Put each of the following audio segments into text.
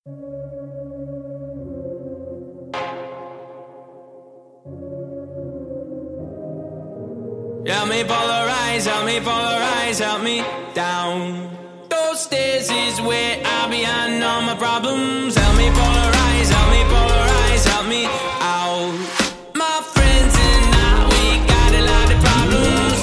Help me polarize, help me down. Those stairs is where I behind all my problems. Help me polarize, help me out. My friends and I, we got a lot of problems.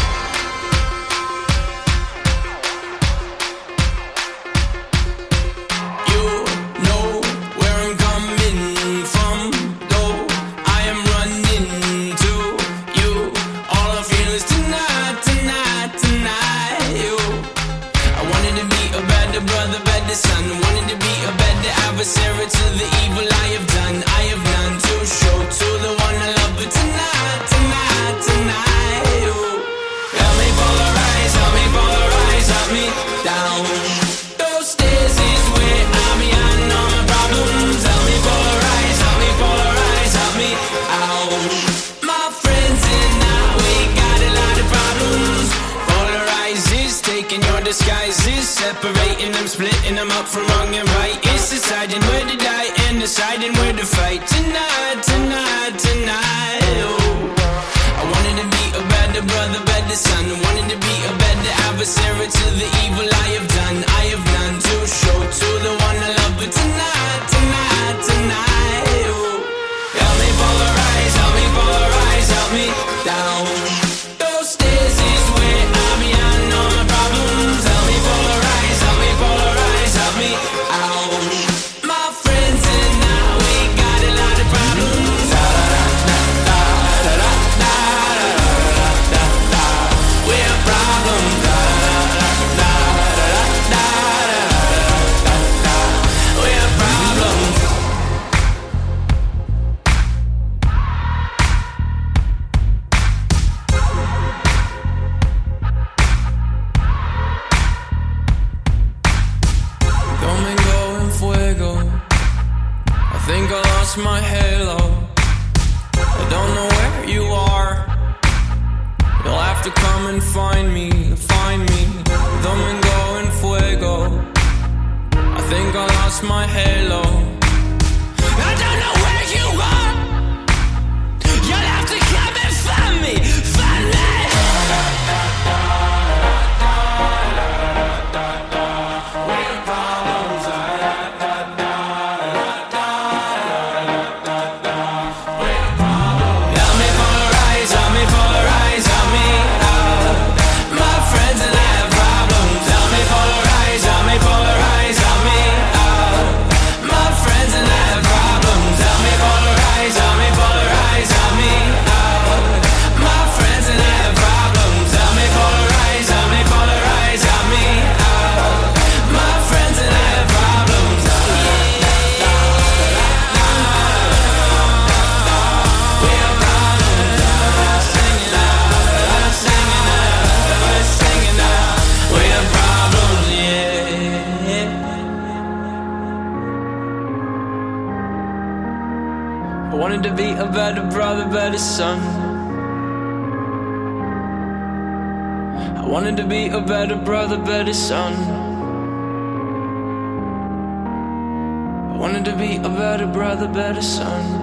You know where I'm coming from, though I am running to you. All I feel is tonight, tonight, tonight. You, I wanted to be a better brother, better son. Wanted to be a better adversary to the evil I have done. I have none to show to the one I love, but tonight, tonight, tonight. You, help me polarize, help me down. Those stairs is where I'm behind all my problems. Help me polarize, help me out. My friends and I, we got a lot of problems. Polarize is taking your disguises, separating them, splitting them up from wrong and right. It's deciding where to die and deciding where to fight. Tonight, tonight, tonight. Oh, I wanted to be a better brother, better son. Wanted to be a better adversary to the evil I have done. I have none to show to the one I love, but tonight, tonight, tonight. Oh, help me polarize, help me down. Those stairs is where I'm behind all my problems. Help me polarize, help me out. My friends and I, we got a lot of problems. We have problems. We have problems. Domingo en fuego. I think I lost my halo. I don't know where you are. You'll have to come and find me, find me. Domingo en fuego. I think I lost my halo. I don't know where you are. You'll have to come and find me, find me. Help me polarize, help me out. My friends and I have problems. Help me polarize, help me out. My friends and I have problems. Help me polarize, help me out. My friends and I have problems. Help me polarize, help me out. My friends and I have problems. We have problems. Singing out, singing out. We have problems, yeah. I wanted to be a better brother, better son. I wanted to be a better brother, better son. I wanted to be a better brother, better son.